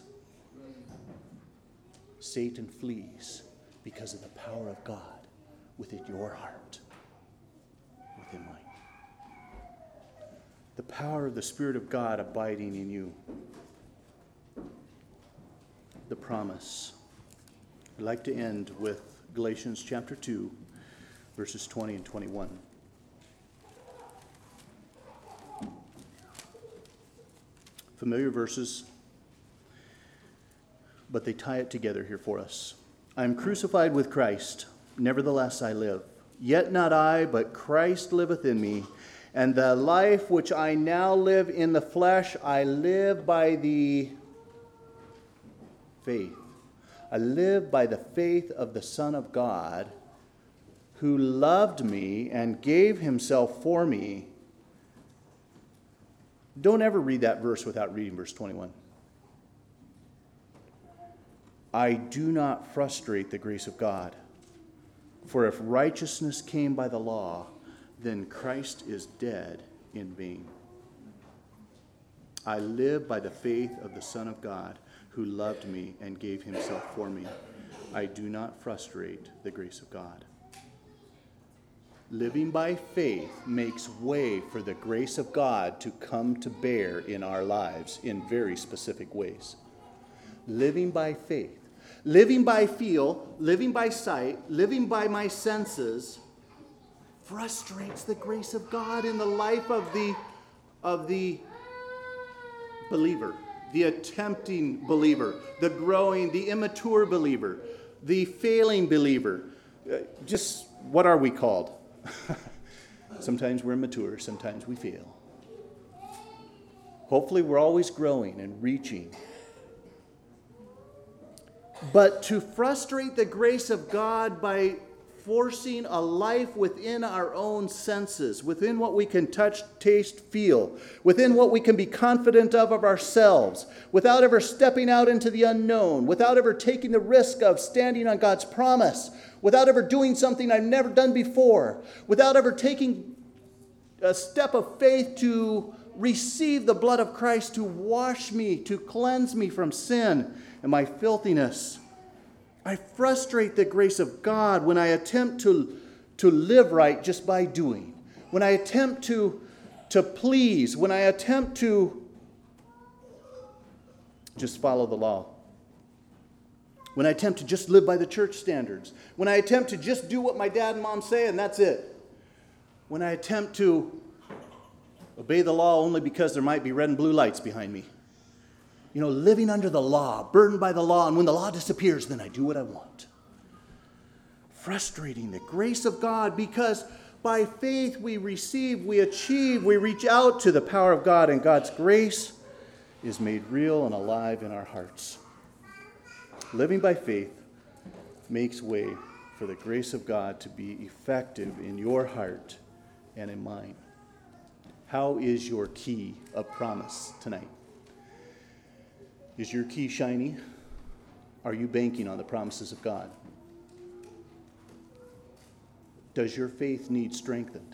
Satan flees because of the power of God within your heart, within mine. The power of the Spirit of God abiding in you. The promise. I'd like to end with Galatians chapter two, verses twenty and twenty-one. Familiar verses, but they tie it together here for us. I am crucified with Christ, nevertheless I live. Yet not I, but Christ liveth in me. And the life which I now live in the flesh, I live by the faith. I live by the faith of the Son of God, who loved me and gave himself for me. Don't ever read that verse without reading verse twenty-one. I do not frustrate the grace of God, for if righteousness came by the law, then Christ is dead in vain. I live by the faith of the Son of God, who loved me and gave himself for me. I do not frustrate the grace of God. Living by faith makes way for the grace of God to come to bear in our lives in very specific ways. Living by faith. Living by feel, living by sight, living by my senses frustrates the grace of God in the life of the, of the believer, the attempting believer, the growing, the immature believer, the failing believer. Uh, just, what are we called? Sometimes we're immature, sometimes we fail. Hopefully we're always growing and reaching. But to frustrate the grace of God by forcing a life within our own senses, within what we can touch, taste, feel, within what we can be confident of of ourselves, without ever stepping out into the unknown, without ever taking the risk of standing on God's promise, without ever doing something I've never done before, without ever taking a step of faith to receive the blood of Christ to wash me, to cleanse me from sin and my filthiness. I frustrate the grace of God when I attempt to, to live right just by doing. When I attempt to, to please. When I attempt to just follow the law. When I attempt to just live by the church standards. When I attempt to just do what my dad and mom say and that's it. When I attempt to obey the law only because there might be red and blue lights behind me. You know, living under the law, burdened by the law, and when the law disappears, then I do what I want. Frustrating the grace of God, because by faith we receive, we achieve, we reach out to the power of God, and God's grace is made real and alive in our hearts. Living by faith makes way for the grace of God to be effective in your heart and in mine. How is your key of promise tonight? Is your key shiny? Are you banking on the promises of God? Does your faith need strengthened?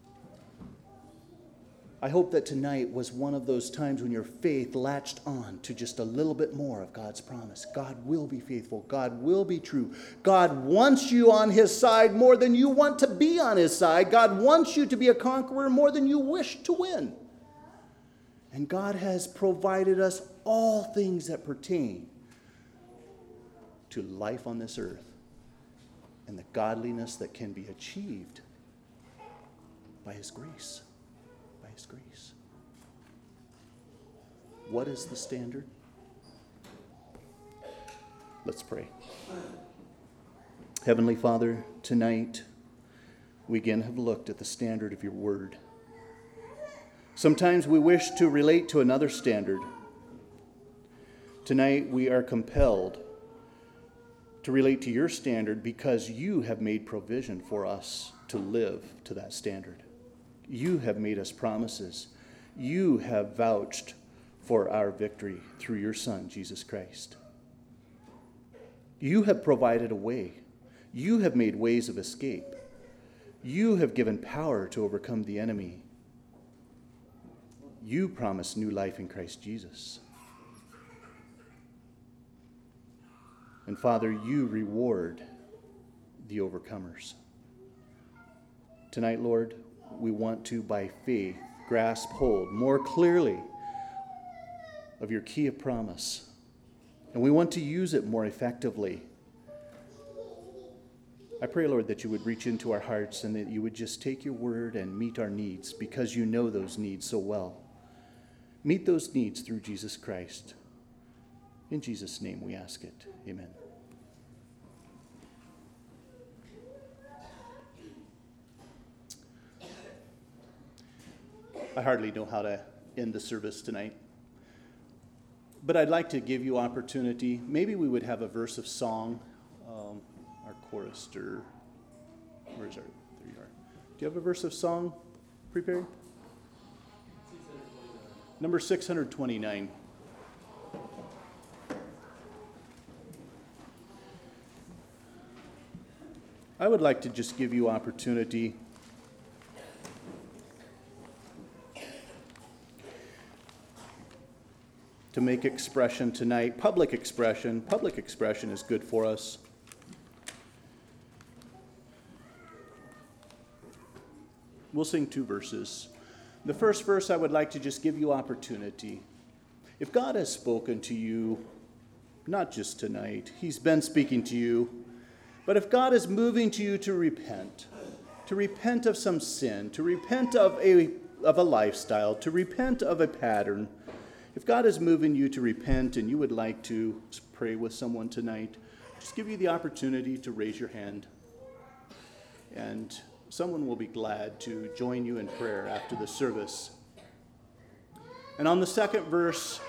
I hope that tonight was one of those times when your faith latched on to just a little bit more of God's promise. God will be faithful. God will be true. God wants you on his side more than you want to be on his side. God wants you to be a conqueror more than you wish to win. And God has provided us all things that pertain to life on this earth and the godliness that can be achieved by his grace. By his grace. What is the standard? Let's pray. Heavenly Father, tonight we again have looked at the standard of your word. Sometimes we wish to relate to another standard. Tonight we are compelled to relate to your standard because you have made provision for us to live to that standard. You have made us promises. You have vouched for our victory through your Son, Jesus Christ. You have provided a way. You have made ways of escape. You have given power to overcome the enemy. You promise new life in Christ Jesus. And Father, you reward the overcomers. Tonight, Lord, we want to, by faith, grasp hold more clearly of your key of promise. And we want to use it more effectively. I pray, Lord, that you would reach into our hearts and that you would just take your word and meet our needs because you know those needs so well. Meet those needs through Jesus Christ. In Jesus' name we ask it. Amen. I hardly know how to end the service tonight. But I'd like to give you opportunity. Maybe we would have a verse of song. Um, our chorister, where's our, there you are. Do you have a verse of song prepared? Number six hundred twenty-nine. I would like to just give you opportunity to make expression tonight, public expression. Public expression is good for us. We'll sing two verses. The first verse, I would like to just give you opportunity. If God has spoken to you, not just tonight, he's been speaking to you, but if God is moving to you to repent, to repent of some sin, to repent of a, of a lifestyle, to repent of a pattern, if God is moving you to repent and you would like to pray with someone tonight, just give you the opportunity to raise your hand. And someone will be glad to join you in prayer after the service. And on the second verse,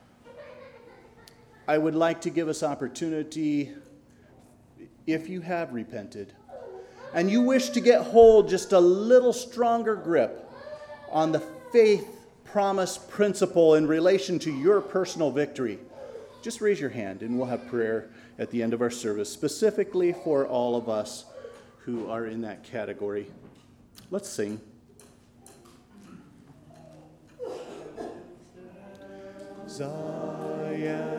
I would like to give us opportunity, if you have repented, and you wish to get hold just a little stronger grip on the faith promise principle in relation to your personal victory, just raise your hand and we'll have prayer at the end of our service, specifically for all of us who are in that category. Let's sing. Zion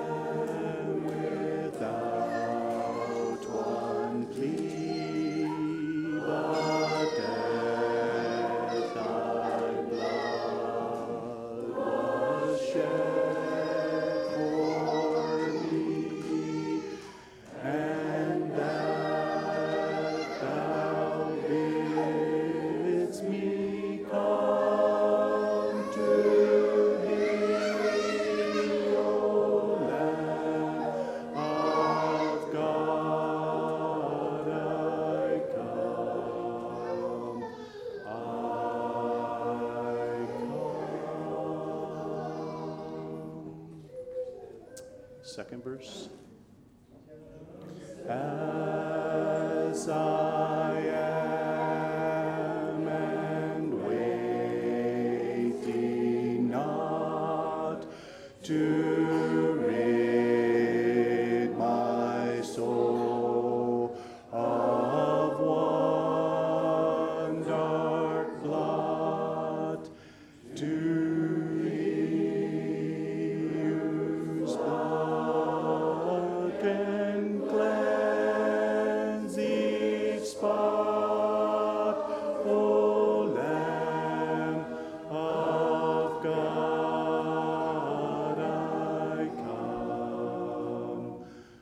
without one plea, but death thy blood was shed for me, and that thou bidst me come to thee, O Lamb of God, I come, I come. Second verse. As I am and waiting not to rid my soul of one dark blot, to use blood can cleanse each spot, O Lamb of God, I come,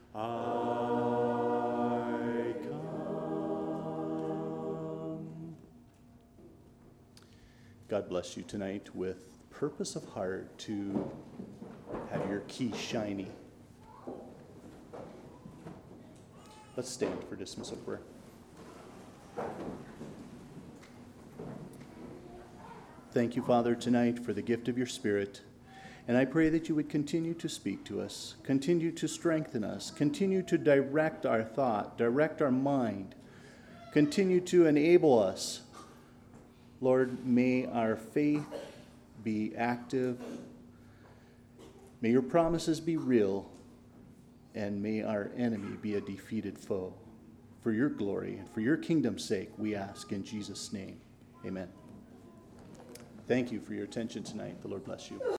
I come. God bless you tonight with purpose of heart to have your key shiny. Let's stand for dismissal prayer. Thank you, Father, tonight for the gift of your Spirit. And I pray that you would continue to speak to us, continue to strengthen us, continue to direct our thought, direct our mind, continue to enable us. Lord, may our faith be active. May your promises be real. And may our enemy be a defeated foe. For your glory and for your kingdom's sake, we ask in Jesus' name. Amen. Thank you for your attention tonight. The Lord bless you.